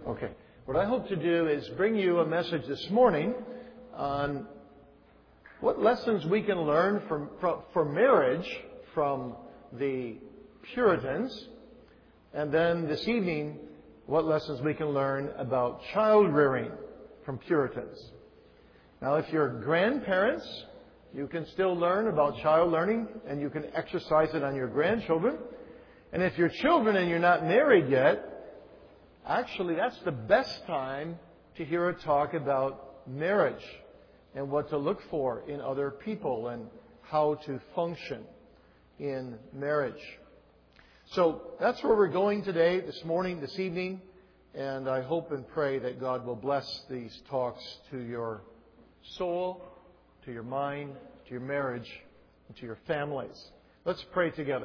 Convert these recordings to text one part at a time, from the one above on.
Okay. What I hope to do is bring you a message this morning on what lessons we can learn for marriage from the Puritans, and then this evening, what lessons we can learn about child rearing from Puritans. Now, if you're grandparents, you can still learn about child learning, and you can exercise it on your grandchildren. And if you're children and you're not married yet, actually, that's the best time to hear a talk about marriage and what to look for in other people and how to function in marriage. So that's where we're going today, this morning, this evening, and I hope and pray that God will bless these talks to your soul, to your mind, to your marriage, and to your families. Let's pray together.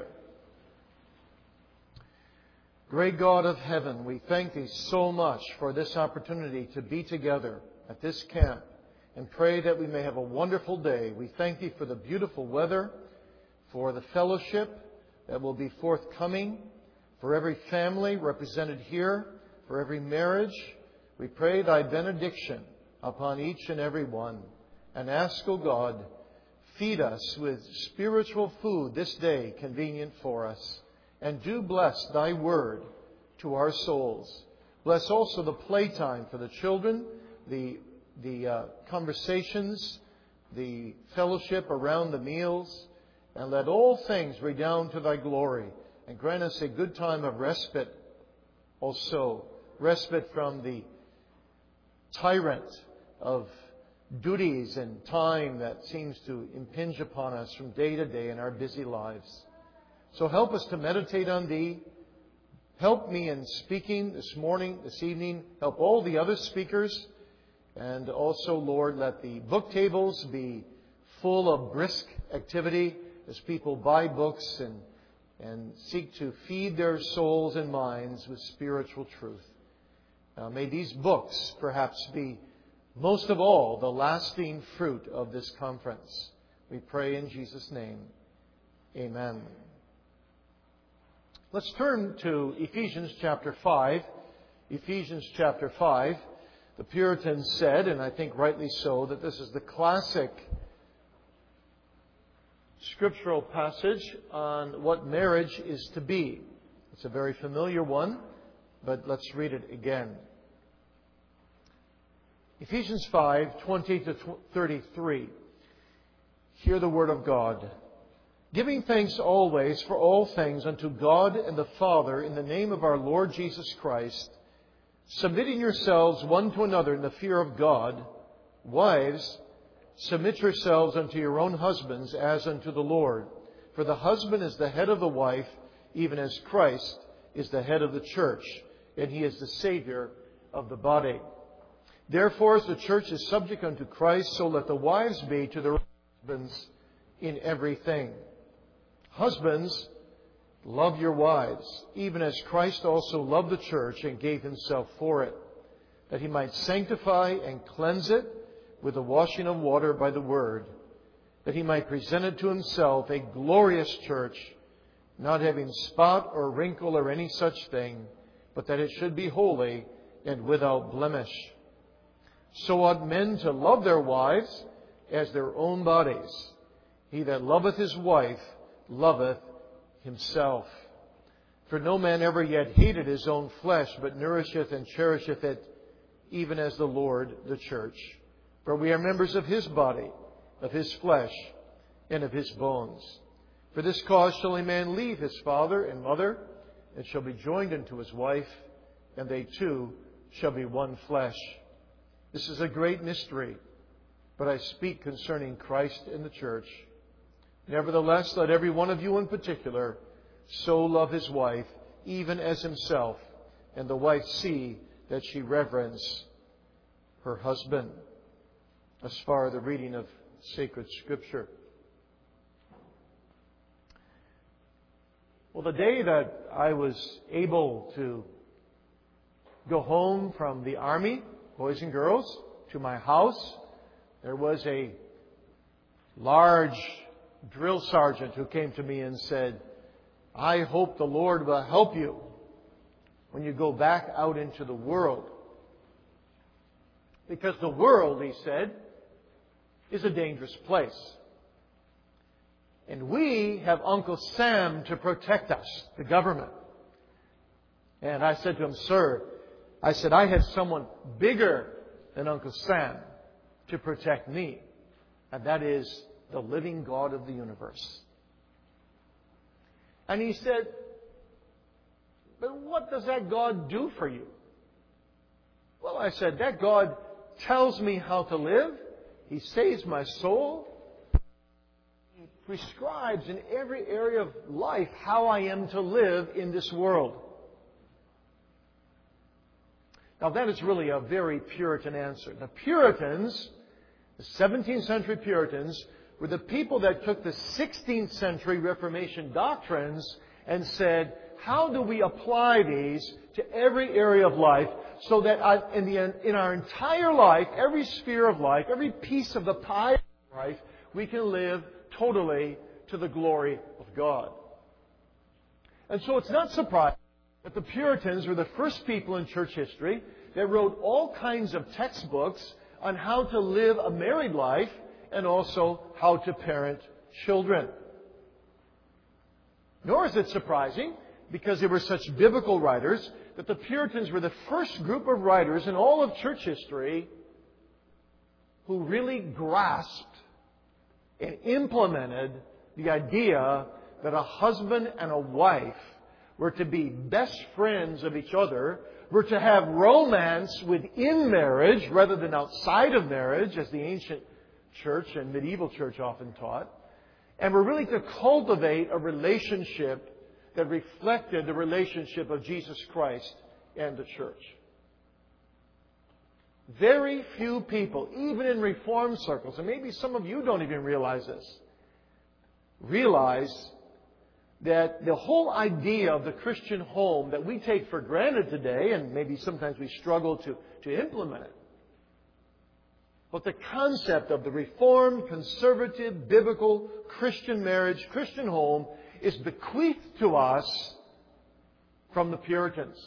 Great God of heaven, we thank Thee so much for this opportunity to be together at this camp and pray that we may have a wonderful day. We thank Thee for the beautiful weather, for the fellowship that will be forthcoming, for every family represented here, for every marriage. We pray Thy benediction upon each and every one and ask, O God, feed us with spiritual food this day convenient for us. And do bless Thy Word to our souls. Bless also the playtime for the children, the conversations, the fellowship around the meals. And let all things redound to Thy glory. And grant us a good time of respite also. Respite from the tyrant of duties and time that seems to impinge upon us from day to day in our busy lives. So help us to meditate on Thee. Help me in speaking this morning, this evening. Help all the other speakers. And also, Lord, let the book tables be full of brisk activity as people buy books and seek to feed their souls and minds with spiritual truth. Now, may these books perhaps be, most of all, the lasting fruit of this conference. We pray in Jesus' name. Amen. Let's turn to Ephesians chapter 5. Ephesians chapter 5. The Puritans said, and I think rightly so, that this is the classic scriptural passage on what marriage is to be. It's a very familiar one, but let's read it again. Ephesians 5:20 to 33. Hear the word of God. Giving thanks always for all things unto God and the Father in the name of our Lord Jesus Christ, submitting yourselves one to another in the fear of God. Wives, submit yourselves unto your own husbands as unto the Lord. For the husband is the head of the wife, even as Christ is the head of the church, and He is the Savior of the body. Therefore, as the church is subject unto Christ, so let the wives be to their husbands in everything. Husbands, love your wives, even as Christ also loved the church and gave Himself for it, that He might sanctify and cleanse it with the washing of water by the word, that He might present it to Himself a glorious church, not having spot or wrinkle or any such thing, but that it should be holy and without blemish. So ought men to love their wives as their own bodies. He that loveth his wife loveth himself. For no man ever yet hated his own flesh, but nourisheth and cherisheth it, even as the Lord the church. For we are members of His body, of His flesh, and of His bones. For this cause shall a man leave his father and mother, and shall be joined unto his wife, and they two shall be one flesh. This is a great mystery, but I speak concerning Christ and the church. Nevertheless, let every one of you in particular so love his wife, even as himself, and the wife see that she reverence her husband. As far as the reading of sacred Scripture. Well, the day that I was able to go home from the Army, boys and girls, to my house, there was a large drill sergeant who came to me and said, "I hope the Lord will help you." when you go back out into the world. Because the world, he said, is a dangerous place. And we have Uncle Sam to protect us, the government. And I said to him, "Sir," I said, "I have someone bigger than Uncle Sam to protect me. And that is the living God of the universe." And he said, "But what does that God do for you?" Well, I said, "That God tells me how to live. He saves my soul. He prescribes in every area of life how I am to live in this world." Now, that is really a very Puritan answer. The Puritans, the 17th century Puritans, were the people that took the 16th century Reformation doctrines and said, how do we apply these to every area of life so that in our entire life, every sphere of life, every piece of the pie of life, we can live totally to the glory of God. And so it's not surprising that the Puritans were the first people in church history that wrote all kinds of textbooks on how to live a married life and also how to parent children. Nor is it surprising, because they were such biblical writers, that the Puritans were the first group of writers in all of church history who really grasped and implemented the idea that a husband and a wife were to be best friends of each other, were to have romance within marriage rather than outside of marriage, as the ancient church and medieval church often taught, and were really to cultivate a relationship that reflected the relationship of Jesus Christ and the church. Very few people, even in Reformed circles, and maybe some of you don't even realize this, realize that the whole idea of the Christian home that we take for granted today, and maybe sometimes we struggle to implement it, but the concept of the Reformed, conservative, biblical Christian marriage, Christian home, is bequeathed to us from the Puritans.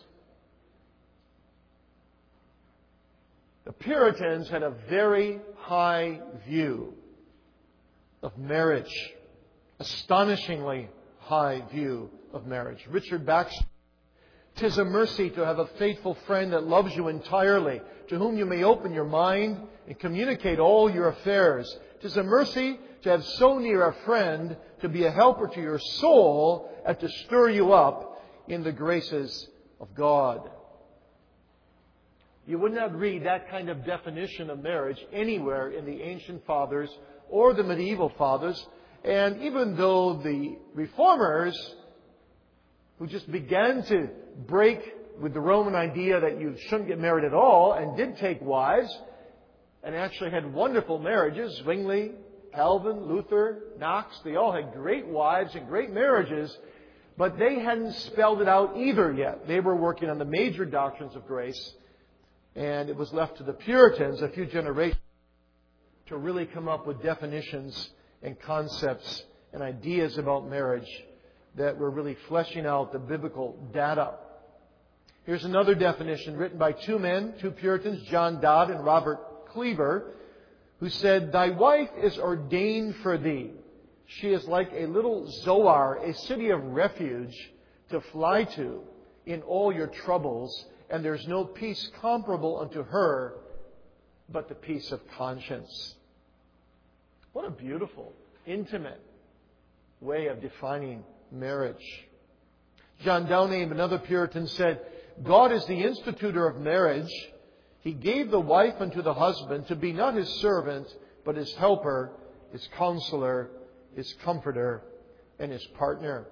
The Puritans had a very high view of marriage, astonishingly high view of marriage. Richard Baxter, "'Tis a mercy to have a faithful friend that loves you entirely, to whom you may open your mind and communicate all your affairs. 'Tis a mercy to have so near a friend, to be a helper to your soul, and to stir you up in the graces of God." You would not read that kind of definition of marriage anywhere in the ancient fathers or the medieval fathers. And even though the Reformers, who just began to break with the Roman idea that you shouldn't get married at all, and did take wives, and actually had wonderful marriages, Zwingli, Calvin, Luther, Knox, they all had great wives and great marriages, but they hadn't spelled it out either yet. They were working on the major doctrines of grace, and it was left to the Puritans, a few generations, to really come up with definitions and concepts and ideas about marriage that were really fleshing out the biblical data. Here's another definition written by two men, two Puritans, John Dodd and Robert Cleaver, who said, "Thy wife is ordained for thee. She is like a little Zoar, a city of refuge to fly to in all your troubles, and there's no peace comparable unto her, but the peace of conscience." What a beautiful, intimate way of defining marriage. John Downey, another Puritan, said, "God is the institutor of marriage. He gave the wife unto the husband to be not his servant, but his helper, his counselor, his comforter, and his partner."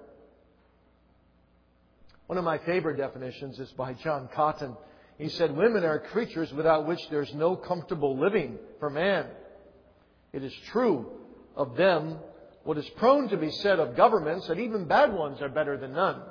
One of my favorite definitions is by John Cotton. He said, "Women are creatures without which there's no comfortable living for man. It is true of them what is prone to be said of governments, that even bad ones are better than none.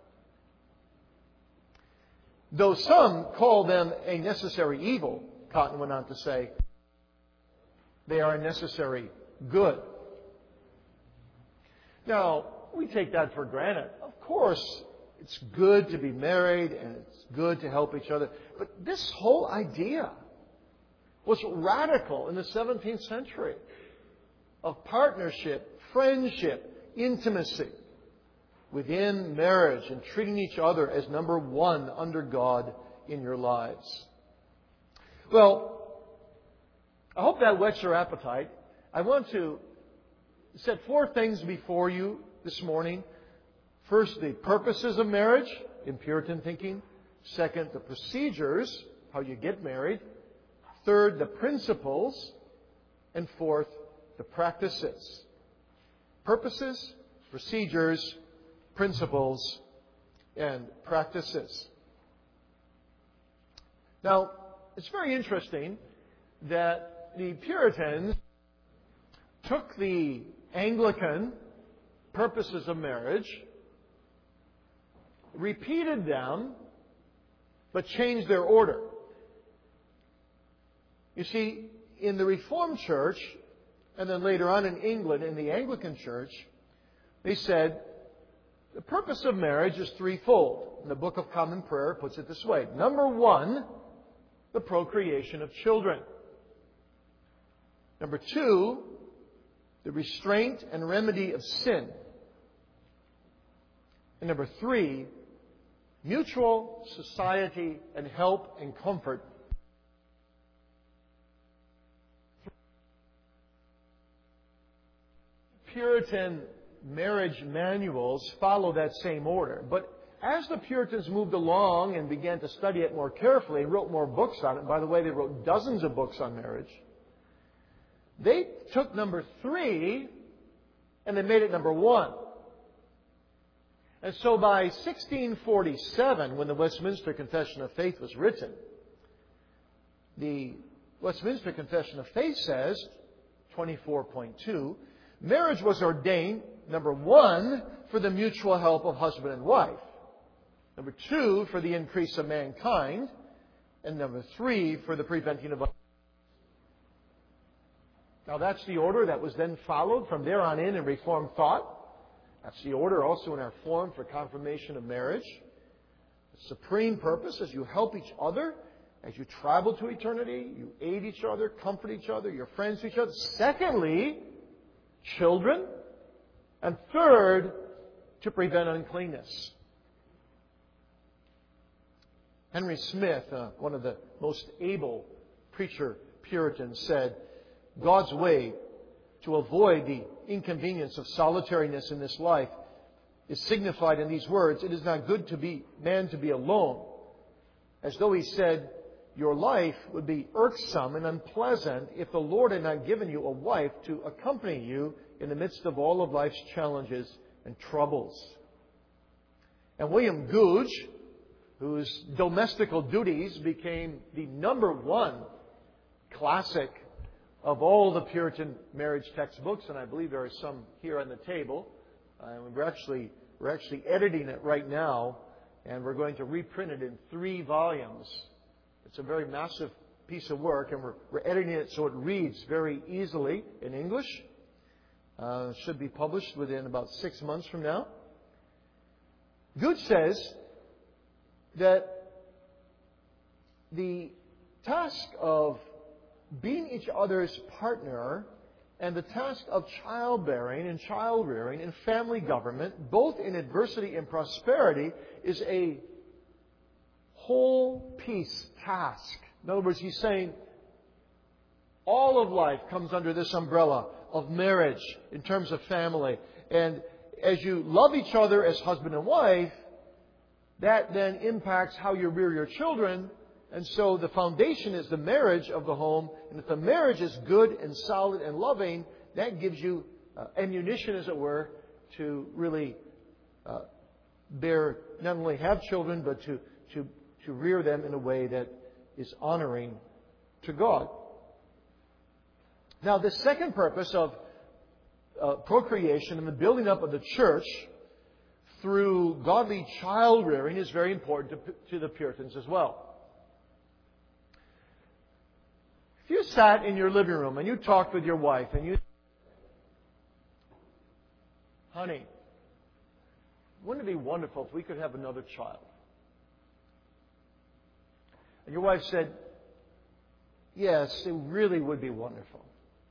Though some call them a necessary evil," Cotton went on to say, "they are a necessary good." Now, we take that for granted. Of course, it's good to be married and it's good to help each other. But this whole idea was radical in the 17th century of partnership, friendship, intimacy within marriage and treating each other as number one under God in your lives. Well, I hope that whets your appetite. I want to set four things before you this morning. First, the purposes of marriage in Puritan thinking. Second, the procedures, how you get married. Third, the principles. And fourth, the practices. Purposes, procedures, principles, and practices. Now, it's very interesting that the Puritans took the Anglican purposes of marriage, repeated them, but changed their order. You see, in the Reformed Church, and then later on in England, in the Anglican Church, they said, the purpose of marriage is threefold. And the Book of Common Prayer puts it this way. Number one, the procreation of children. Number two, the restraint and remedy of sin. And number three, mutual society and help and comfort. Puritan marriage manuals follow that same order. But as the Puritans moved along and began to study it more carefully and wrote more books on it, by the way, they wrote dozens of books on marriage, they took number three and they made it number one. And so by 1647, when the Westminster Confession of Faith was written, the Westminster Confession of Faith says, 24.2, marriage was ordained, number one, for the mutual help of husband and wife. Number two, for the increase of mankind. And number three, for the preventing of... Now that's the order that was then followed from there on in Reformed thought. That's the order also in our form for confirmation of marriage. The supreme purpose is you help each other as you travel to eternity. You aid each other, comfort each other, you're friends to each other. Secondly, children. And third, to prevent uncleanness. Henry Smith, one of the most able preacher Puritans, said, God's way to avoid the inconvenience of solitariness in this life is signified in these words, it is not good to be man to be alone. As though he said, your life would be irksome and unpleasant if the Lord had not given you a wife to accompany you in the midst of all of life's challenges and troubles. And William Gouge, whose domestical duties became the number one classic of all the Puritan marriage textbooks, and I believe there are some here on the table. We're actually editing it right now, and we're going to reprint it in 3 volumes. It's a very massive piece of work, and we're editing it so it reads very easily in English. Should be published within about 6 months from now. Good says that the task of being each other's partner and the task of childbearing and child rearing and family government, both in adversity and prosperity, is a whole piece task. In other words, he's saying all of life comes under this umbrella of marriage in terms of family. And as you love each other as husband and wife, that then impacts how you rear your children. And so the foundation is the marriage of the home. And if the marriage is good and solid and loving, that gives you ammunition, as it were, to really not only have children, but to rear them in a way that is honoring to God. Now, the second purpose of procreation and the building up of the church through godly child rearing is very important to the Puritans as well. If you sat in your living room and you talked with your wife and you, honey, wouldn't it be wonderful if we could have another child? And your wife said, yes, it really would be wonderful.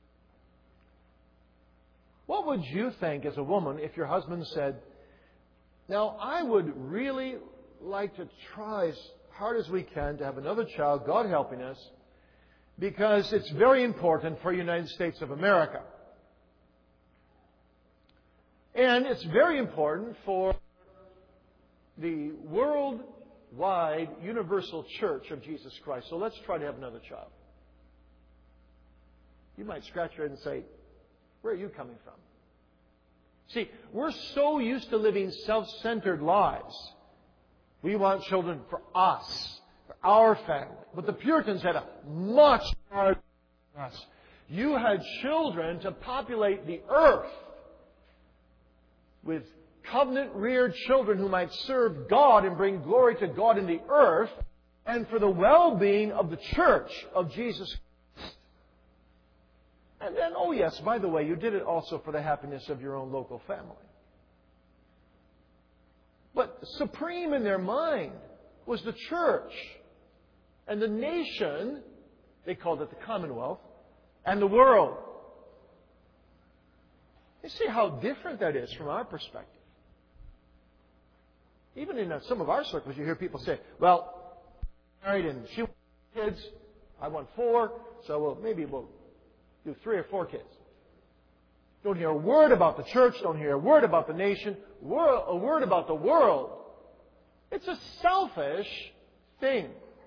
What would you think as a woman if your husband said, now I would really like to try as hard as we can to have another child, God helping us, because it's very important for the United States of America. And it's very important for the worldwide universal church of Jesus Christ. So let's try to have another child. You might scratch your head and say, where are you coming from? See, we're so used to living self-centered lives. We want children for us, for our family. But the Puritans had a much harder than us. You had children to populate the earth with covenant-reared children who might serve God and bring glory to God in the earth, and for the well-being of the church of Jesus Christ. And then, oh yes, by the way, you did it also for the happiness of your own local family. But supreme in their mind was the church and the nation, they called it the Commonwealth, and the world. You see how different that is from our perspective. Even in some of our circles, you hear people say, well, married and she wants kids, I want 4, so maybe we'll do 3 or 4 kids. Don't hear a word about the church, don't hear a word about the nation, a word about the world. It's a selfish thing.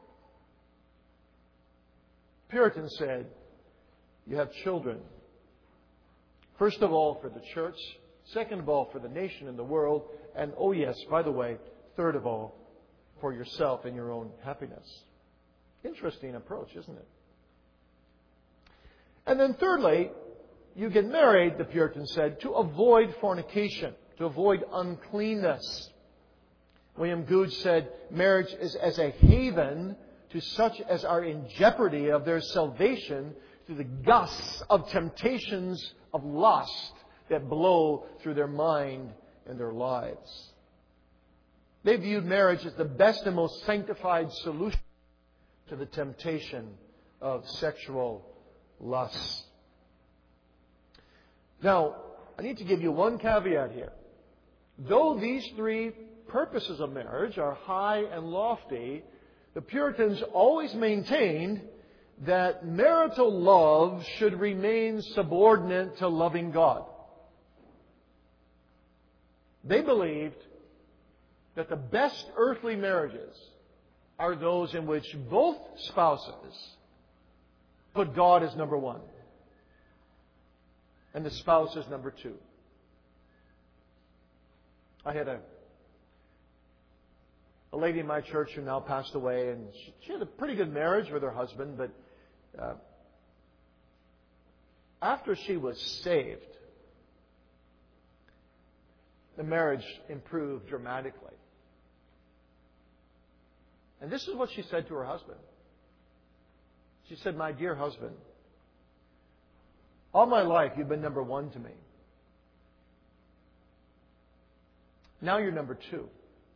Puritans said, you have children. First of all, for the church. Second of all, for the nation and the world. And, oh yes, by the way, third of all, for yourself and your own happiness. Interesting approach, isn't it? And then thirdly, you get married, the Puritans said, to avoid fornication, to avoid uncleanness. William Goode said, marriage is as a haven to such as are in jeopardy of their salvation through the gusts of temptations of lust that blow through their mind and their lives. They viewed marriage as the best and most sanctified solution to the temptation of sexual lust. Now, I need to give you one caveat here. Though these 3 purposes of marriage are high and lofty, the Puritans always maintained that marital love should remain subordinate to loving God. They believed that the best earthly marriages are those in which both spouses put God as number 1 and the spouse as number 2. I had a lady in my church who now passed away, and she had a pretty good marriage with her husband, but after she was saved, the marriage improved dramatically. And this is what she said to her husband. She said, my dear husband, all my life you've been number 1 to me. Now you're number 2.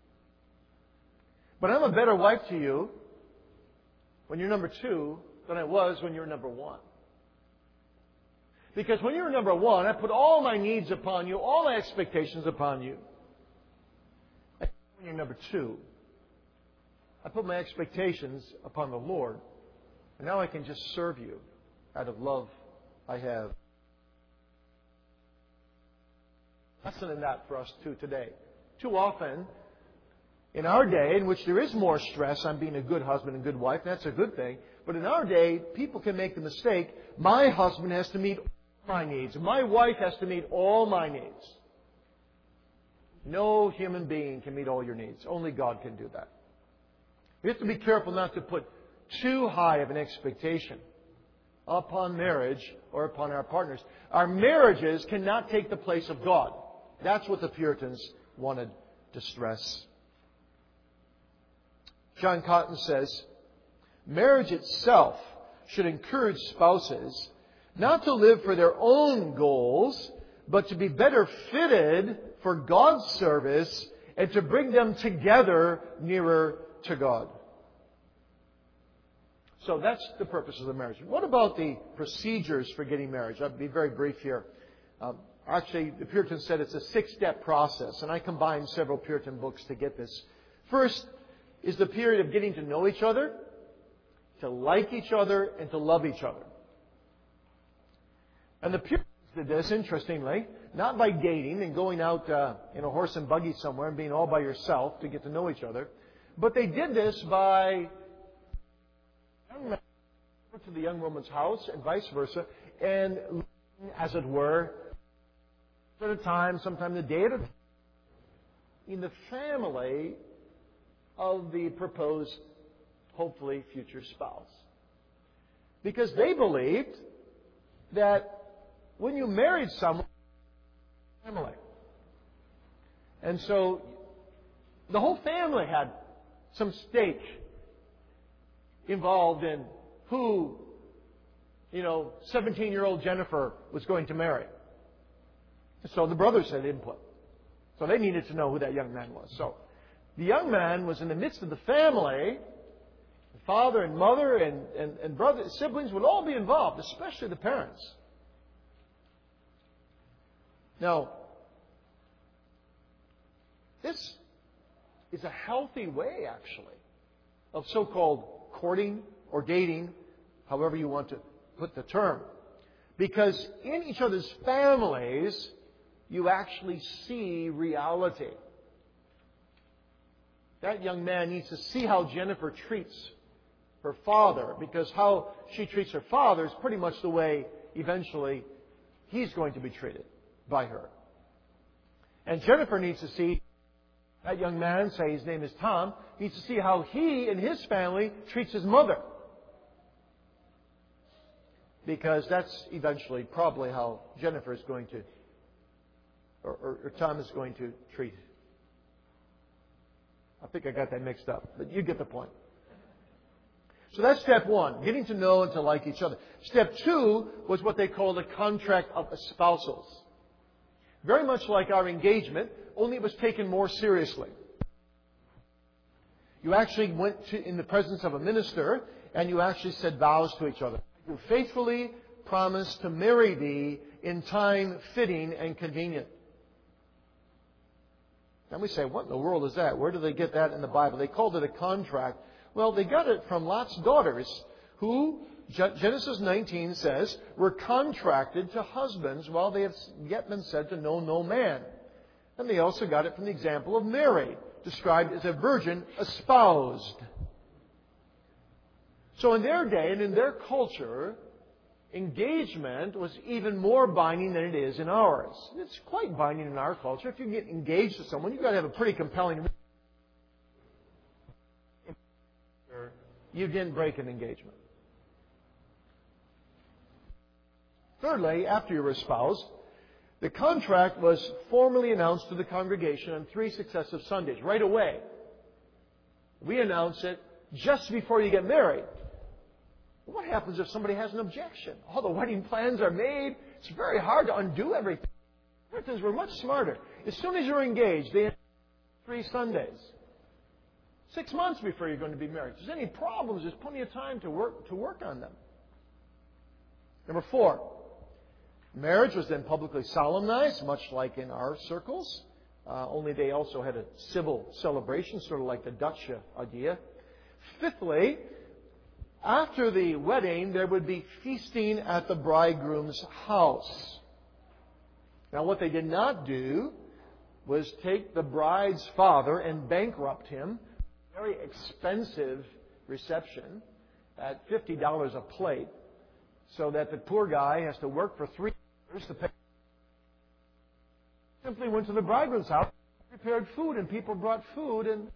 But I'm a better wife to you when you're number 2 than I was when you were number 1. Because when you were number 1, I put all my needs upon you, all my expectations upon you. And when you're number 2, I put my expectations upon the Lord. And now I can just serve you out of love I have. Lesson in that for us too today. Too often, in our day, in which there is more stress on being a good husband and good wife, that's a good thing. But in our day, people can make the mistake, my husband has to meet all my needs. My wife has to meet all my needs. No human being can meet all your needs. Only God can do that. We have to be careful not to put too high of an expectation upon marriage or upon our partners. Our marriages cannot take the place of God. That's what the Puritans wanted to stress. John Cotton says, marriage itself should encourage spouses not to live for their own goals, but to be better fitted for God's service and to bring them together nearer to God. So that's the purpose of the marriage. What about the procedures for getting married? I'll be very brief here. Actually, the Puritans said it's a 6-step process, and I combined several Puritan books to get this. First is the period of getting to know each other, to like each other, and to love each other. And the Puritans did this, interestingly, not by dating and going out in a horse and buggy somewhere and being all by yourself to get to know each other, but they did this by to the young woman's house and vice versa, and as it were, at a time, sometime the day at a time, in the family of the proposed, hopefully, future spouse. Because they believed that when you married someone, family. And so the whole family had some stake involved in who, 17-year-old Jennifer was going to marry. So the brothers had input. So they needed to know who that young man was. So the young man was in the midst of the family. The father and mother and brother, siblings would all be involved, especially the parents. Now, this is a healthy way, actually, of so-called courting or dating, however you want to put the term. Because in each other's families, you actually see reality. That young man needs to see how Jennifer treats her father, because how she treats her father is pretty much the way, eventually, he's going to be treated by her. And Jennifer needs to see that young man, say his name is Tom, needs to see how he and his family treats his mother. Because that's eventually probably how Jennifer is going to, or Tom is going to treat. I think I got that mixed up, but you get the point. So that's step one, getting to know and to like each other. Step two was what they called a contract of espousals. Very much like our engagement, only it was taken more seriously. You actually went in the presence of a minister and you actually said vows to each other. You faithfully promise to marry thee in time fitting and convenient. And we say, what in the world is that? Where do they get that in the Bible? They called it a contract. Well, they got it from Lot's daughters, who, Genesis 19 says, were contracted to husbands while they had yet been said to know no man. And they also got it from the example of Mary, described as a virgin espoused. So in their day and in their culture, engagement was even more binding than it is in ours. It's quite binding in our culture. If you get engaged to someone, you've got to have a pretty compelling reason. You didn't break an engagement. Thirdly, after you were espoused, the contract was formally announced to the congregation on 3 successive Sundays, right away. We announce it just before you get married. What happens if somebody has an objection? All the wedding plans are made. It's very hard to undo everything. Puritans were much smarter. As soon as you're engaged, they 3 Sundays. 6 months before you're going to be married. If there's any problems, there's plenty of time to work on them. Number 4, marriage was then publicly solemnized, much like in our circles. Only they also had a civil celebration, sort of like the Dutch idea. Fifthly, after the wedding, there would be feasting at the bridegroom's house. Now, what they did not do was take the bride's father and bankrupt him. Very expensive reception at $50 a plate, so that the poor guy has to work for 3 years to pay. Simply went to the bridegroom's house, prepared food, and people brought food and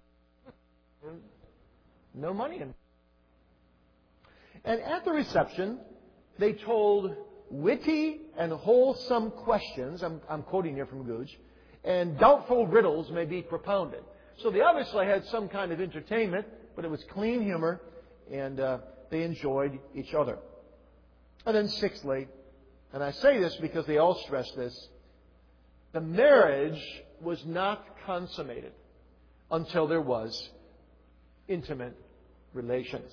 no money in. And at the reception, they told witty and wholesome questions. I'm quoting here from Googe. And doubtful riddles may be propounded. So they obviously had some kind of entertainment, but it was clean humor, and they enjoyed each other. And then sixthly, and I say this because they all stress this, the marriage was not consummated. until there was intimate relations.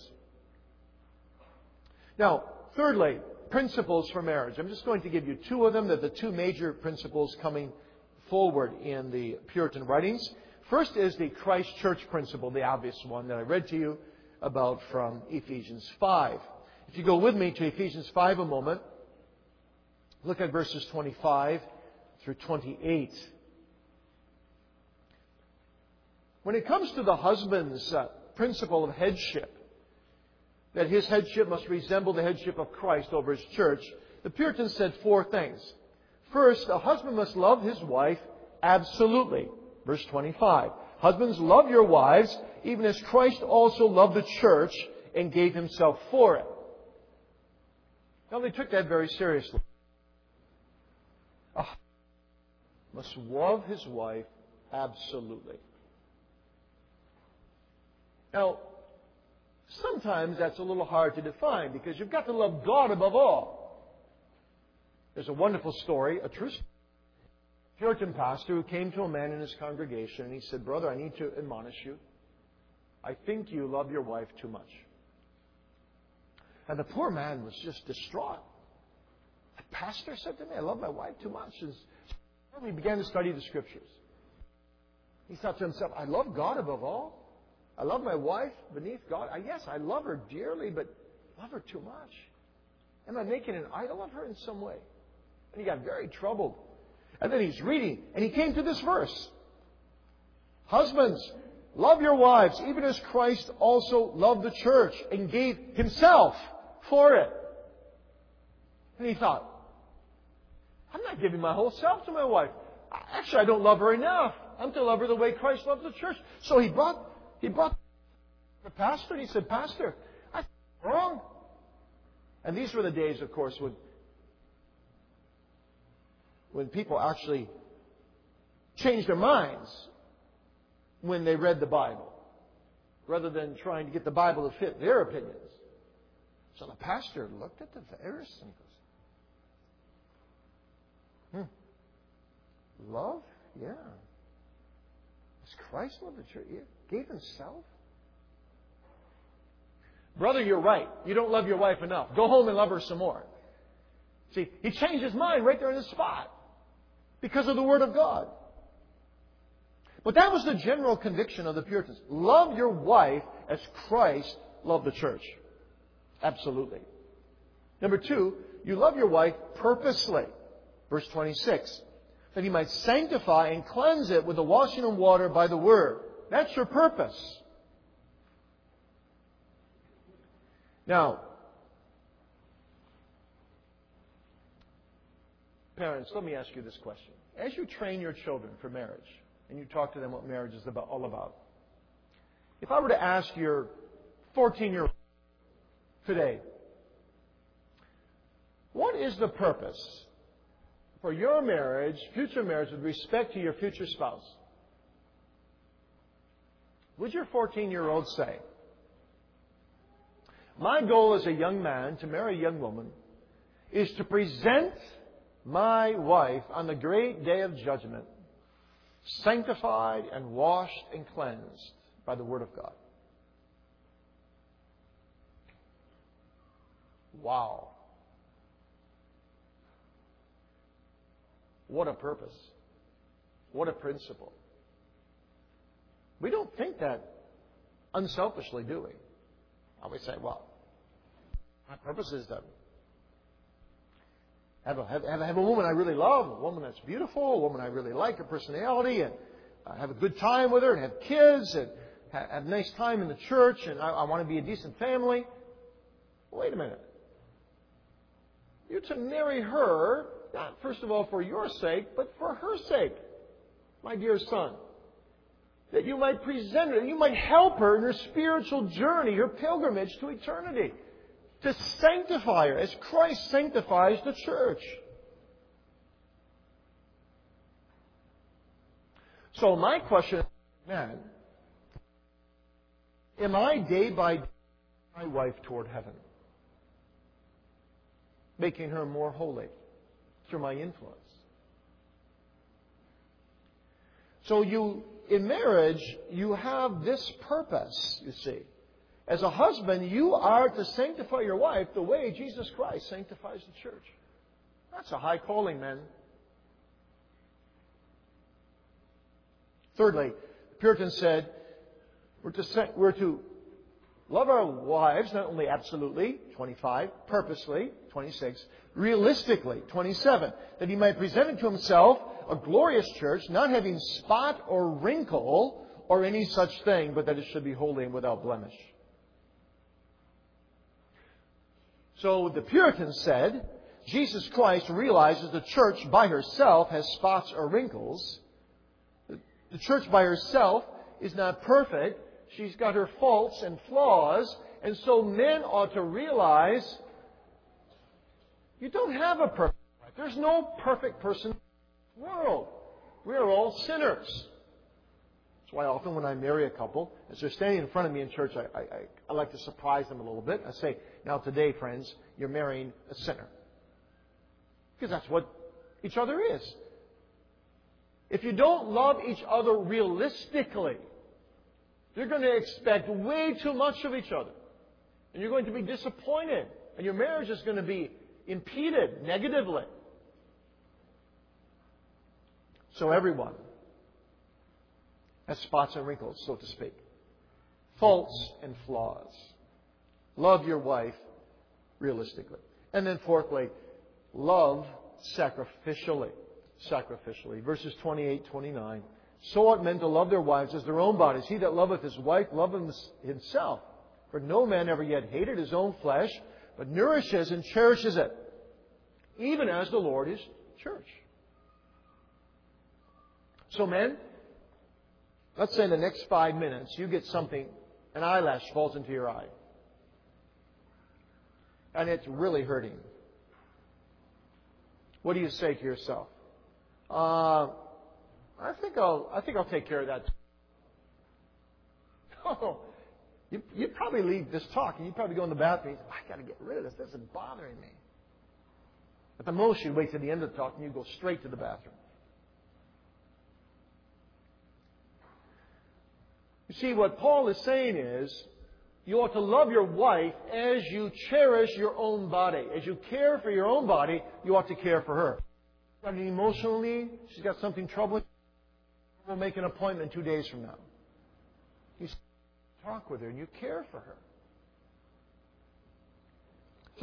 Now, thirdly, principles for marriage. I'm just going to give you two of them. They're the two major principles coming forward in the Puritan writings. First is the Christ Church principle, the obvious one that I read to you about from Ephesians 5. If you go with me to Ephesians 5 a moment, look at verses 25 through 28. When it comes to the husband's principle of headship, that his headship must resemble the headship of Christ over His church, the Puritans said four things. First, a husband must love his wife absolutely. Verse 25. Husbands, love your wives, even as Christ also loved the church and gave Himself for it. Now, they took that very seriously. A husband must love his wife absolutely. Now, sometimes that's a little hard to define because you've got to love God above all. There's a wonderful story, a true story. A Puritan pastor who came to a man in his congregation and he said, "Brother, I need to admonish you. I think you love your wife too much." And the poor man was just distraught. The pastor said to me, "I love my wife too much." And he began to study the Scriptures. He thought to himself, "I love God above all. I love my wife beneath God. Yes, I love her dearly, but I love her too much. Am I making an idol of her in some way?" And he got very troubled. And then he's reading, and he came to this verse. Husbands, love your wives, even as Christ also loved the church and gave Himself for it. And he thought, I'm not giving my whole self to my wife. Actually, I don't love her enough. I'm to love her the way Christ loves the church. So he brought the pastor and he said, "Pastor, I'm wrong." And these were the days, of course, when people actually changed their minds when they read the Bible, rather than trying to get the Bible to fit their opinions. So the pastor looked at the verse and he goes, love? Yeah. Does Christ love the church? Yeah. Gave Himself? Brother, you're right. You don't love your wife enough. Go home and love her some more. See, he changed his mind right there on the spot because of the Word of God. But that was the general conviction of the Puritans. Love your wife as Christ loved the church. Absolutely. Number two, you love your wife purposely. Verse 26. That He might sanctify and cleanse it with the washing of water by the Word. That's your purpose. Now, parents, let me ask you this question. As you train your children for marriage, and you talk to them what marriage is all about, if I were to ask your 14-year-old today, what is the purpose for your marriage, future marriage, with respect to your future spouse? Would your 14-year-old say, my goal as a young man to marry a young woman is to present my wife on the great day of judgment, sanctified and washed and cleansed by the Word of God? Wow. What a purpose. What a principle. We don't think that unselfishly, do we? We say, well, my purpose is to have a woman I really love, a woman that's beautiful, a woman I really like, her personality, and have a good time with her, and have kids, and have a nice time in the church, and I want to be a decent family. Wait a minute. You're to marry her, not first of all for your sake, but for her sake, my dear son. That you might present her, that you might help her in her spiritual journey, her pilgrimage to eternity. To sanctify her as Christ sanctifies the church. So my question, man, am I day by day my wife toward heaven? Making her more holy through my influence. So you in marriage, you have this purpose, you see. As a husband, you are to sanctify your wife the way Jesus Christ sanctifies the church. That's a high calling, men. Thirdly, the Puritans said we're to love our wives, not only absolutely, 25, purposely, 26, realistically, 27, that He might present it to Himself a glorious church, not having spot or wrinkle or any such thing, but that it should be holy and without blemish. So the Puritans said, Jesus Christ realizes the church by herself has spots or wrinkles. The church by herself is not perfect. She's got her faults and flaws. And so men ought to realize you don't have a perfect life. There's no perfect person in the world. We are all sinners. That's why often when I marry a couple, as they're standing in front of me in church, I like to surprise them a little bit. I say, now today, friends, you're marrying a sinner. Because that's what each other is. If you don't love each other realistically, you're going to expect way too much of each other. And you're going to be disappointed. And your marriage is going to be impeded negatively. So everyone has spots and wrinkles, so to speak. Faults and flaws. Love your wife realistically. And then fourthly, love sacrificially. Sacrificially. Verses 28, 29. So ought men to love their wives as their own bodies. He that loveth his wife loveth himself. For no man ever yet hated his own flesh, but nourishes and cherishes it, even as the Lord is church. So men, let's say in the next 5 minutes you get something, an eyelash falls into your eye. And it's really hurting. What do you say to yourself? I think I'll take care of that. Oh, you'd probably leave this talk and you'd probably go in the bathroom and say, I got to get rid of this. This is bothering me. At the most, you'd wait to the end of the talk and you'd go straight to the bathroom. You see, what Paul is saying is, you ought to love your wife as you cherish your own body. As you care for your own body, you ought to care for her. Got an emotional need? She's got something troubling? We'll make an appointment 2 days from now. You talk with her and you care for her. So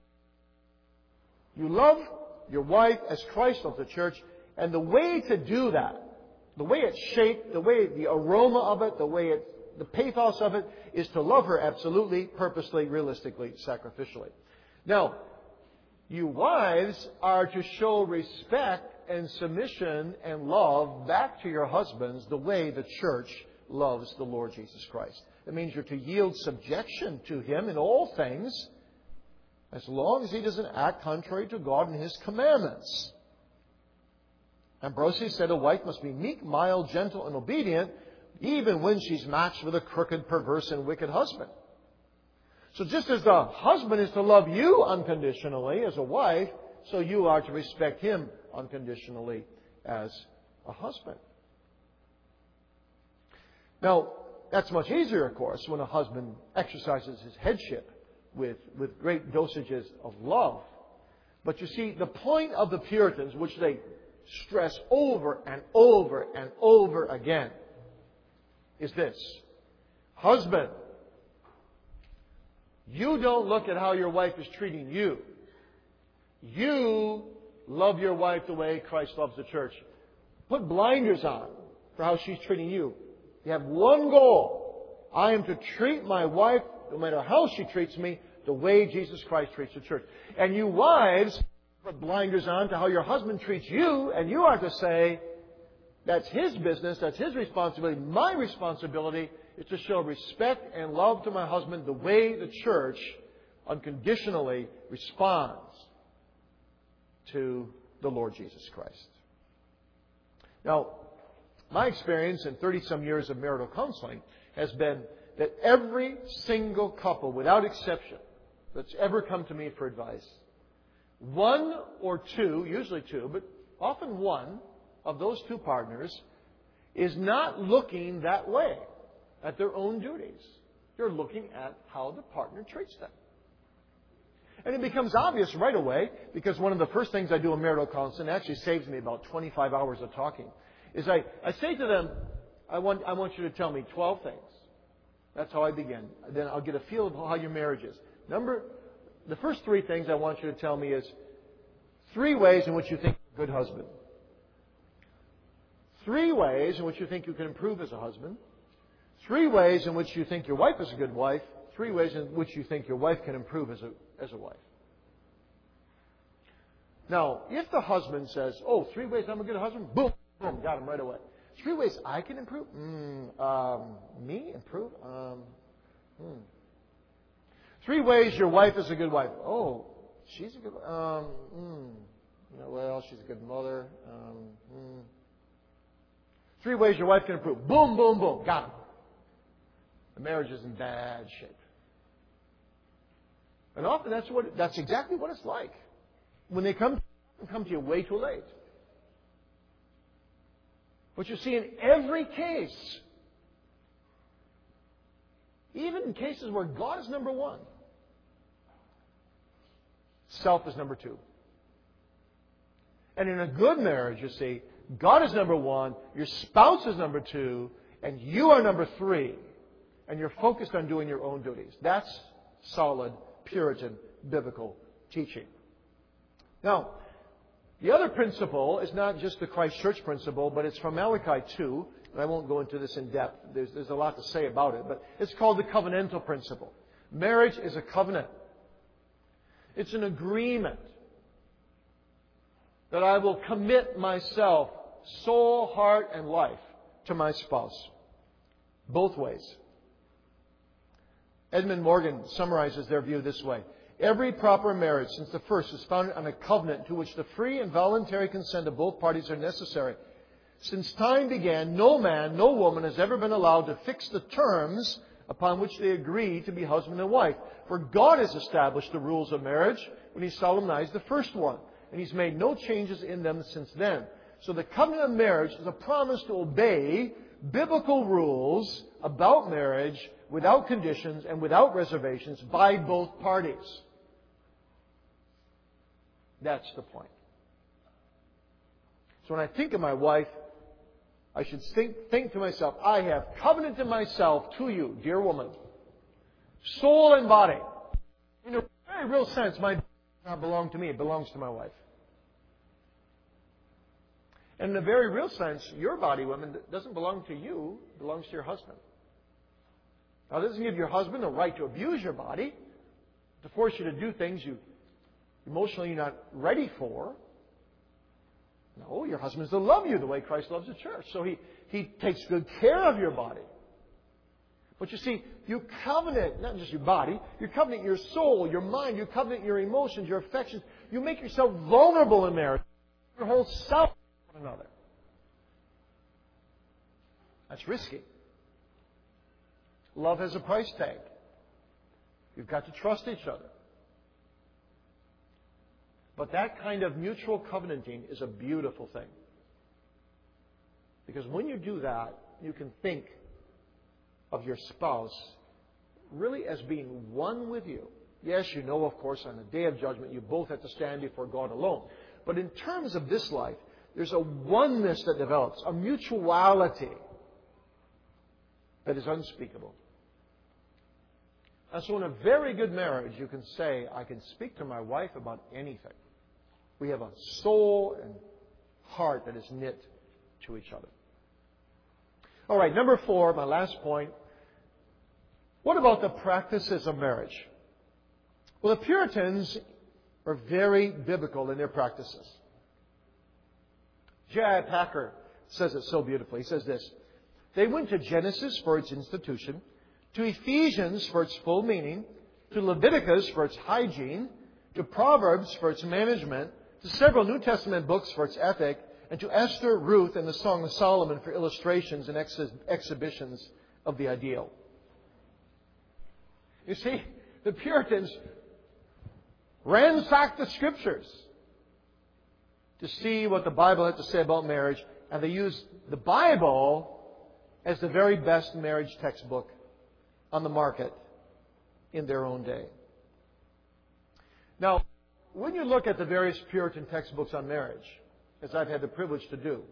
you love your wife as Christ loves the church, and the way to do that, the way it's shaped, the aroma of it, the pathos of it, is to love her absolutely, purposely, realistically, sacrificially. Now, you wives are to show respect and submission and love back to your husbands the way the church loves the Lord Jesus Christ. It means you're to yield subjection to Him in all things, as long as He doesn't act contrary to God and His commandments. Ambrosius said a wife must be meek, mild, gentle, and obedient, even when she's matched with a crooked, perverse, and wicked husband. So just as the husband is to love you unconditionally as a wife, so you are to respect him unconditionally as a husband. Now, that's much easier, of course, when a husband exercises his headship with great dosages of love. But you see, the point of the Puritans, which they stress over and over and over again, is this. Husband, you don't look at how your wife is treating you. You love your wife the way Christ loves the church. Put blinders on for how she's treating you. You have one goal. I am to treat my wife, no matter how she treats me, the way Jesus Christ treats the church. And you wives, put blinders on to how your husband treats you, and you are to say, that's his business, that's his responsibility. My responsibility is to show respect and love to my husband the way the church unconditionally responds to the Lord Jesus Christ. Now, my experience in 30-some years of marital counseling has been that every single couple, without exception, that's ever come to me for advice, one or two, usually two, but often one of those two partners is not looking that way at their own duties. They're looking at how the partner treats them. And it becomes obvious right away, because one of the first things I do in marital counseling, actually saves me about 25 hours of talking, is I say to them, I want you to tell me 12 things. That's how I begin. Then I'll get a feel of how your marriage is. The first 3 things I want you to tell me is 3 ways in which you think you're a good husband. 3 ways in which you think you can improve as a husband. 3 ways in which you think your wife is a good wife. 3 ways in which you think your wife can improve as a wife. Now, if the husband says, 3 ways I'm a good husband, boom, boom, got him right away. 3 ways I can improve? Me improve? 3 ways your wife is a good wife. Oh, she's a good wife. Well, she's a good mother. 3 ways your wife can improve. Boom, boom, boom. Got him. The marriage is in bad shape. And often that's exactly what it's like. When they come to you way too late. But you see, in every case, even in cases where God is number 1, self is number 2. And in a good marriage, you see, God is number 1, your spouse is number 2, and you are number 3. And you're focused on doing your own duties. That's solid Puritan biblical teaching. Now, the other principle is not just the Christ Church principle, but it's from Malachi 2. And I won't go into this in depth. There's a lot to say about it. But it's called the covenantal principle. Marriage is a covenant. It's an agreement that I will commit myself, soul, heart, and life to my spouse. Both ways. Edmund Morgan summarizes their view this way. Every proper marriage since the first is founded on a covenant to which the free and voluntary consent of both parties are necessary. Since time began, no man, no woman has ever been allowed to fix the terms upon which they agree to be husband and wife. For God has established the rules of marriage when He solemnized the first one, and He's made no changes in them since then. So the covenant of marriage is a promise to obey biblical rules about marriage without conditions and without reservations by both parties. That's the point. So when I think of my wife, I should think to myself, I have covenanted myself to you, dear woman, soul and body. In a very real sense, my body does not belong to me, it belongs to my wife. And in a very real sense, your body, woman, doesn't belong to you, it belongs to your husband. Now, it doesn't give your husband the right to abuse your body, to force you to do things emotionally you're not ready for. No, your husband is to love you the way Christ loves the church. So he takes good care of your body. But you see, you covenant, not just your body, you covenant your soul, your mind, you covenant your emotions, your affections. You make yourself vulnerable in marriage. Your whole self to one another. That's risky. Love has a price tag. You've got to trust each other. But that kind of mutual covenanting is a beautiful thing. Because when you do that, you can think of your spouse really as being one with you. Yes, you know, of course, on the day of judgment, you both have to stand before God alone. But in terms of this life, there's a oneness that develops, a mutuality that is unspeakable. And so in a very good marriage, you can say, I can speak to my wife about anything. We have a soul and heart that is knit to each other. All right, number 4, my last point. What about the practices of marriage? Well, the Puritans are very biblical in their practices. J.I. Packer says it so beautifully. He says this: they went to Genesis for its institution, to Ephesians for its full meaning, to Leviticus for its hygiene, to Proverbs for its management, to several New Testament books for its ethic, and to Esther, Ruth, and the Song of Solomon for illustrations and exhibitions of the ideal. You see, the Puritans ransacked the Scriptures to see what the Bible had to say about marriage, And they used the Bible as the very best marriage textbook on the market in their own day. Now, when you look at the various Puritan textbooks on marriage, as I've had the privilege to do,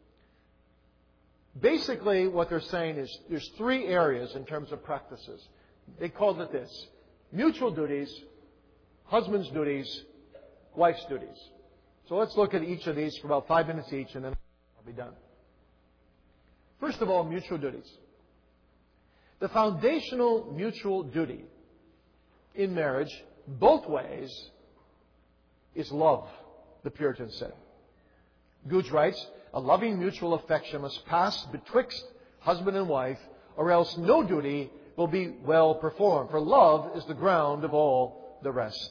basically what they're saying is there's three areas in terms of practices. They called it this: mutual duties, husband's duties, wife's duties. So let's look at each of these for about 5 minutes each, and then I'll be done. First of all, mutual duties. The foundational mutual duty in marriage, both ways, is love, the Puritans said. Googe writes, a loving mutual affection must pass betwixt husband and wife, or else no duty will be well performed, for love is the ground of all the rest.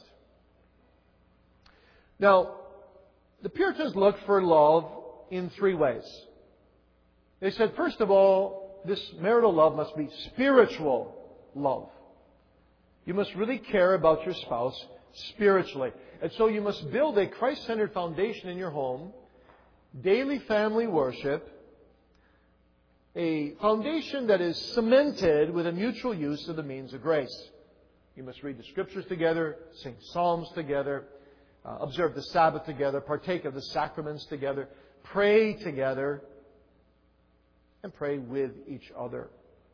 Now, the Puritans looked for love in three ways. They said, first of all, this marital love must be spiritual love. You must really care about your spouse spiritually. And so you must build a Christ-centered foundation in your home, daily family worship, a foundation that is cemented with a mutual use of the means of grace. You must read the Scriptures together, sing psalms together, observe the Sabbath together, partake of the sacraments together, pray together, and pray with each other.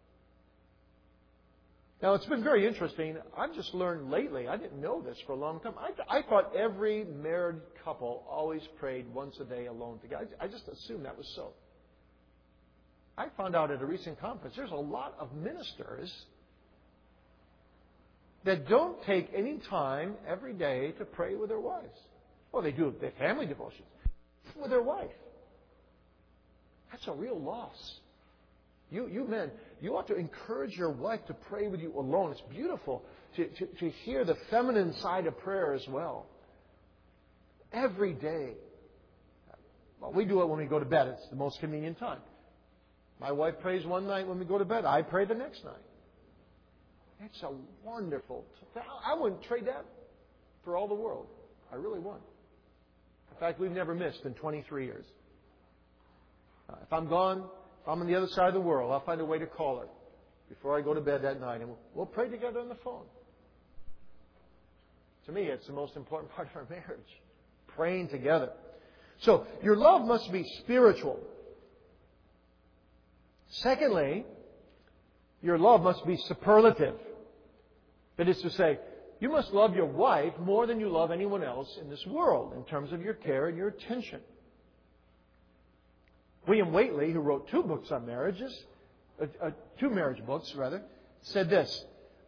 Now, it's been very interesting. I've just learned lately, I didn't know this for a long time. I thought every married couple always prayed once a day alone together. I just assumed that was so. I found out at a recent conference there's a lot of ministers that don't take any time every day to pray with their wives. Well, they do their family devotions with their wife. That's a real loss. You men, you ought to encourage your wife to pray with you alone. It's beautiful to hear the feminine side of prayer as well. Every day. Well, we do it when we go to bed. It's the most convenient time. My wife prays one night when we go to bed. I pray the next night. It's a wonderful... I wouldn't trade that for all the world. I really wouldn't. In fact, we've never missed in 23 years. If I'm gone, if I'm on the other side of the world, I'll find a way to call her before I go to bed that night, and we'll pray together on the phone. To me, it's the most important part of our marriage. Praying together. So, your love must be spiritual. Secondly, your love must be superlative. That is to say, you must love your wife more than you love anyone else in this world in terms of your care and your attention. William Whately, who wrote two marriage books, said this: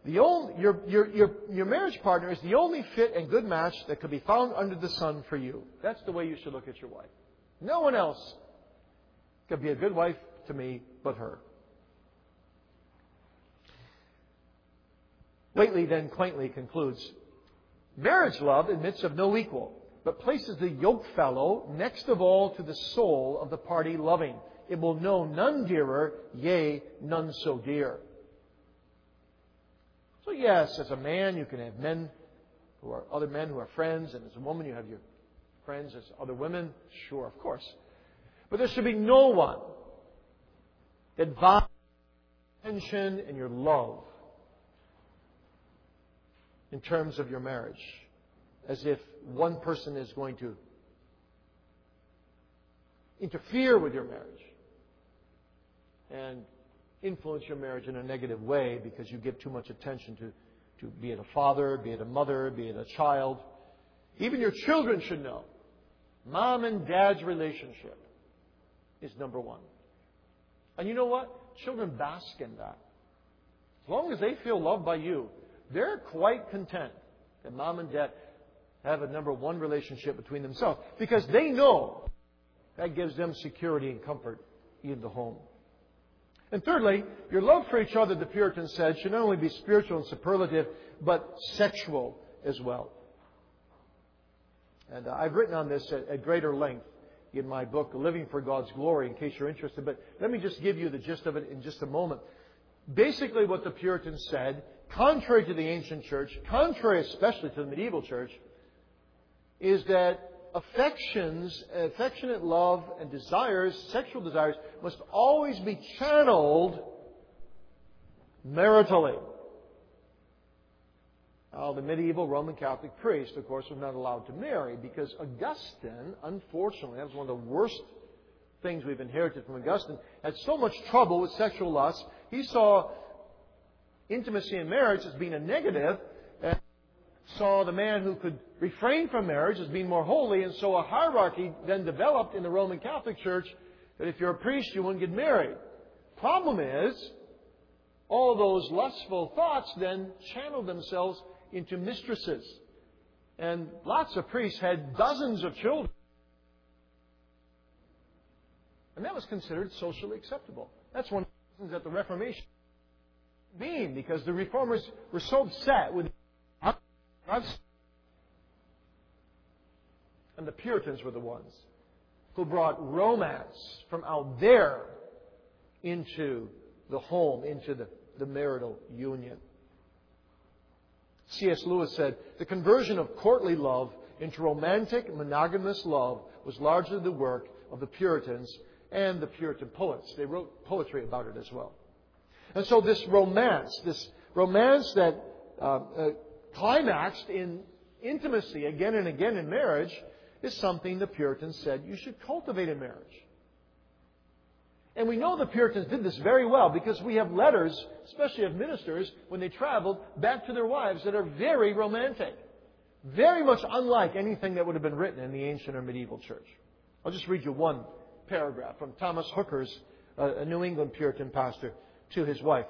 your marriage partner is the only fit and good match that could be found under the sun for you. That's the way you should look at your wife. No one else could be a good wife to me but her. Whately then quaintly concludes, marriage love admits of no equal, but places the yokefellow next of all to the soul of the party loving. It will know none dearer, yea, none so dear. So yes, as a man, you can have men who are other men who are friends, and as a woman, you have your friends as other women. Sure, of course. But there should be no one that vies attention and your love in terms of your marriage, as if one person is going to interfere with your marriage and influence your marriage in a negative way because you give too much attention to be it a father, be it a mother, be it a child. Even your children should know mom and dad's relationship is number one. And you know what? Children bask in that. As long as they feel loved by you, they're quite content that mom and dad have a number one relationship between themselves, because they know that gives them security and comfort in the home. And thirdly, your love for each other, the Puritans said, should not only be spiritual and superlative, but sexual as well. And I've written on this at greater length in my book, Living for God's Glory, in case you're interested. But let me just give you the gist of it in just a moment. Basically what the Puritans said, contrary to the ancient church, contrary especially to the medieval church, is that affectionate love and desires, sexual desires, must always be channeled maritally. The medieval Roman Catholic priest, of course, was not allowed to marry because Augustine, unfortunately, that was one of the worst things we've inherited from Augustine, had so much trouble with sexual lust. He saw intimacy in marriage as being a negative, and saw the man who could refrain from marriage as being more holy, and so a hierarchy then developed in the Roman Catholic Church that if you're a priest, you wouldn't get married. Problem is, all those lustful thoughts then channeled themselves into mistresses. And lots of priests had dozens of children. And that was considered socially acceptable. That's one of the reasons that the Reformation being, because the Reformers were so upset with God's. And the Puritans were the ones who brought romance from out there into the home, into the marital union. C.S. Lewis said, the conversion of courtly love into romantic, monogamous love was largely the work of the Puritans and the Puritan poets. They wrote poetry about it as well. And so this romance that climaxed in intimacy again and again in marriage, is something the Puritans said you should cultivate in marriage. And we know the Puritans did this very well because we have letters, especially of ministers, when they traveled, back to their wives that are very romantic. Very much unlike anything that would have been written in the ancient or medieval church. I'll just read you one paragraph from Thomas Hooker's, a New England Puritan pastor, to his wife.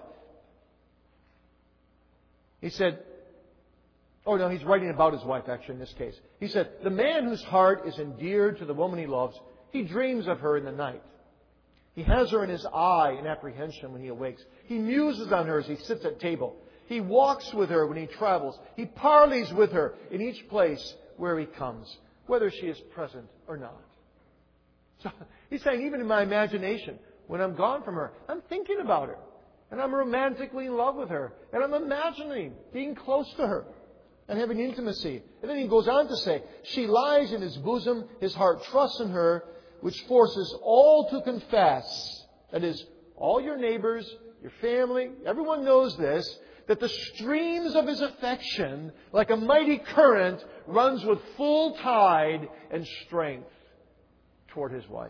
He said, he's writing about his wife actually in this case. He said, the man whose heart is endeared to the woman he loves, he dreams of her in the night. He has her in his eye in apprehension when he awakes. He muses on her as he sits at table. He walks with her when he travels. He parleys with her in each place where he comes, whether she is present or not. So he's saying, even in my imagination, when I'm gone from her, I'm thinking about her. And I'm romantically in love with her. And I'm imagining being close to her and having intimacy. And then he goes on to say, she lies in his bosom, his heart trusts in her, which forces all to confess, that is, all your neighbors, your family, everyone knows this, that the streams of his affection, like a mighty current, runs with full tide and strength toward his wife.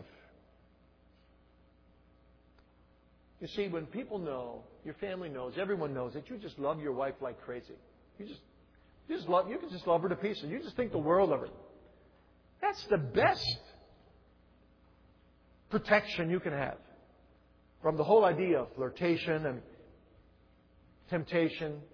You see, when people know, your family knows, everyone knows that you just love your wife like crazy. You can just love her to pieces. You just think the world of her. That's the best protection you can have from the whole idea of flirtation and temptation.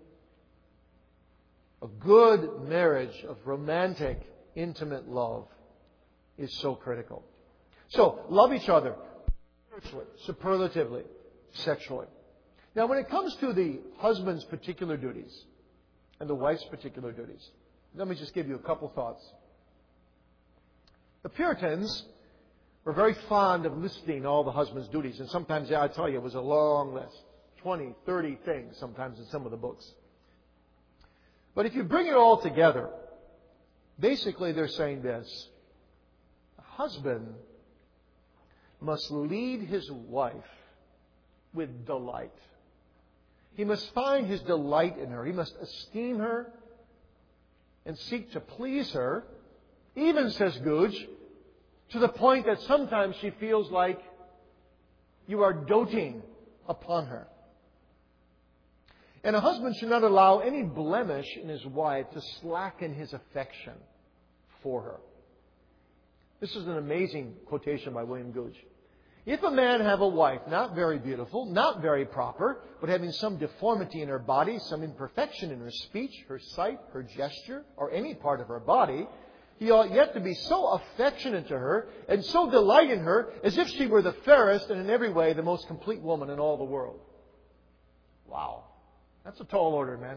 A good marriage of romantic, intimate love is so critical. So, love each other spiritually, superlatively, sexually. Now, when it comes to the husband's particular duties and the wife's particular duties, let me just give you a couple thoughts. The Puritans were very fond of listing all the husband's duties. And sometimes, I tell you, it was a long list. 20, 30 things sometimes in some of the books. But if you bring it all together, basically they're saying this. A husband must lead his wife with delight. He must find his delight in her. He must esteem her and seek to please her. Even, says Googe, to the point that sometimes she feels like you are doting upon her. And a husband should not allow any blemish in his wife to slacken his affection for her. This is an amazing quotation by William Googe. If a man have a wife not very beautiful, not very proper, but having some deformity in her body, some imperfection in her speech, her sight, her gesture, or any part of her body, he ought yet to be so affectionate to her and so delight in her as if she were the fairest and in every way the most complete woman in all the world. Wow. That's a tall order, man.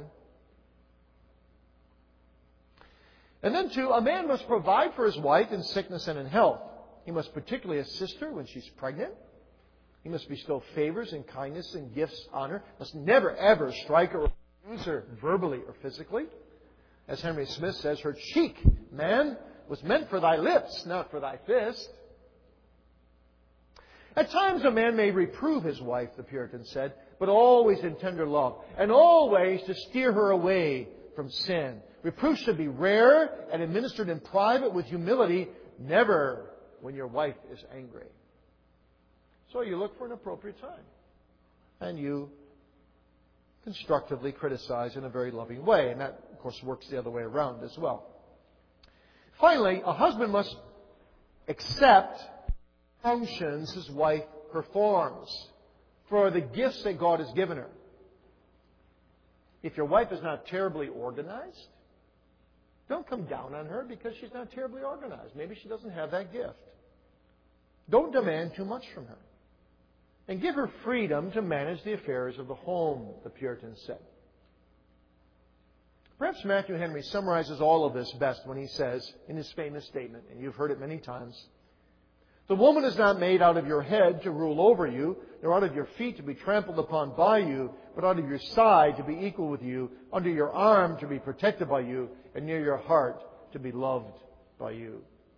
And then, too, a man must provide for his wife in sickness and in health. He must particularly assist her when she's pregnant. He must bestow favors and kindness and gifts on her. Must never, ever strike her or abuse her verbally or physically. As Henry Smith says, her cheek, man, was meant for thy lips, not for thy fist. At times a man may reprove his wife, the Puritans said, but always in tender love, and always to steer her away from sin. Reproof should be rare and administered in private with humility, never when your wife is angry. So you look for an appropriate time, and you constructively criticize in a very loving way, and that, of course, works the other way around as well. Finally, a husband must accept functions his wife performs for the gifts that God has given her. If your wife is not terribly organized, don't come down on her because she's not terribly organized. Maybe she doesn't have that gift. Don't demand too much from her. And give her freedom to manage the affairs of the home, the Puritans said. Perhaps Matthew Henry summarizes all of this best when he says, in his famous statement, and you've heard it many times, "The woman is not made out of your head to rule over you, nor out of your feet to be trampled upon by you, but out of your side to be equal with you, under your arm to be protected by you, and near your heart to be loved by you."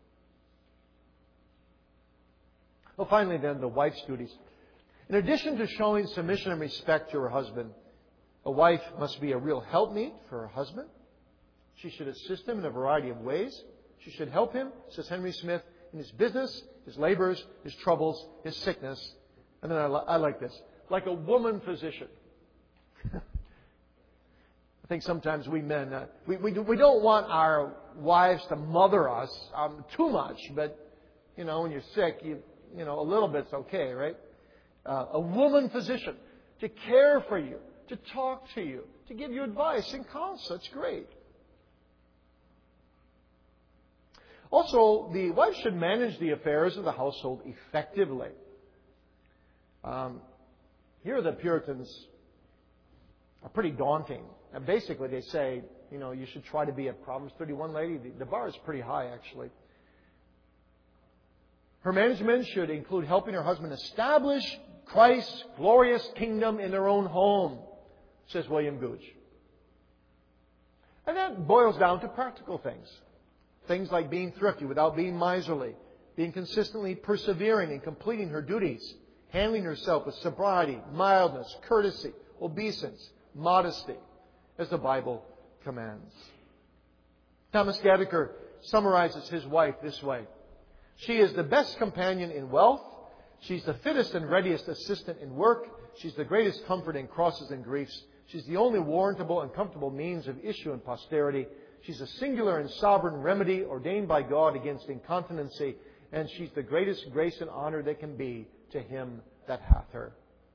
Well, finally then, the wife's duties. In addition to showing submission and respect to her husband, a wife must be a real helpmeet for her husband. She should assist him in a variety of ways. She should help him, says Henry Smith, in his business, his labors, his troubles, his sickness. And then I like this, like a woman physician. I think sometimes we men, we don't want our wives to mother us too much, but, when you're sick, a little bit's okay, right? A woman physician to care for you, to talk to you, to give you advice and counsel. That's great. Also, the wife should manage the affairs of the household effectively. Here the Puritans are pretty daunting. And basically they say, you should try to be a Proverbs 31 lady. The bar is pretty high, actually. Her management should include helping her husband establish Christ's glorious kingdom in their own home, says William Gooch. And that boils down to practical things. Things like being thrifty without being miserly, being consistently persevering in completing her duties, handling herself with sobriety, mildness, courtesy, obeisance, modesty, as the Bible commands. Thomas Gattaker summarizes his wife this way: "She is the best companion in wealth. She's the fittest and readiest assistant in work. She's the greatest comfort in crosses and griefs. She's the only warrantable and comfortable means of issue and posterity. She's a singular and sovereign remedy ordained by God against incontinency. And she's the greatest grace and honor that can be to him that hath her."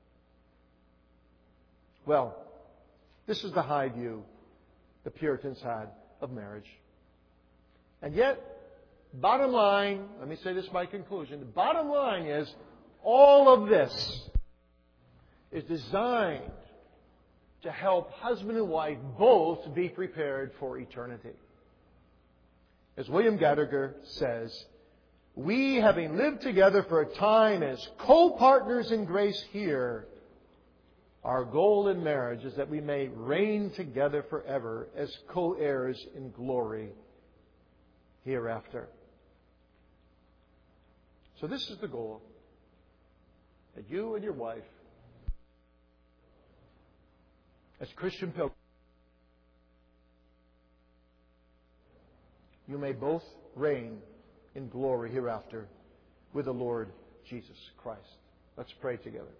Well, this is the high view the Puritans had of marriage. And yet, bottom line, let me say this by conclusion, the bottom line is all of this is designed to help husband and wife both be prepared for eternity. As William Gattaker says, "We, having lived together for a time as co-partners in grace here, our goal in marriage is that we may reign together forever as co-heirs in glory hereafter." So this is the goal, that you and your wife, as Christian pilgrims, you may both reign in glory hereafter with the Lord Jesus Christ. Let's pray together.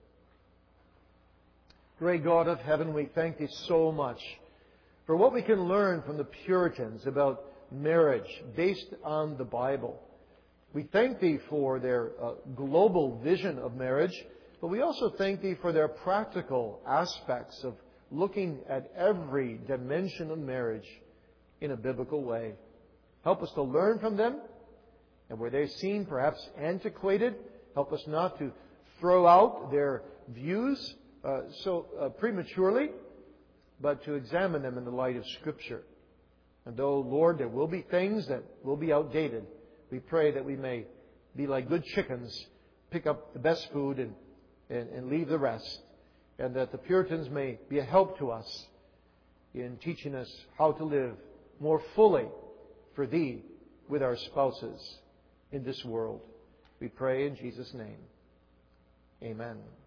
Great God of heaven, we thank Thee so much for what we can learn from the Puritans about marriage based on the Bible. We thank Thee for their global vision of marriage, but we also thank Thee for their practical aspects of looking at every dimension of marriage in a biblical way. Help us to learn from them, and where they seem perhaps antiquated, help us not to throw out their views prematurely, but to examine them in the light of Scripture. And though, Lord, there will be things that will be outdated, we pray that we may be like good chickens, pick up the best food and leave the rest, and that the Puritans may be a help to us in teaching us how to live more fully for Thee with our spouses in this world. We pray in Jesus' name. Amen.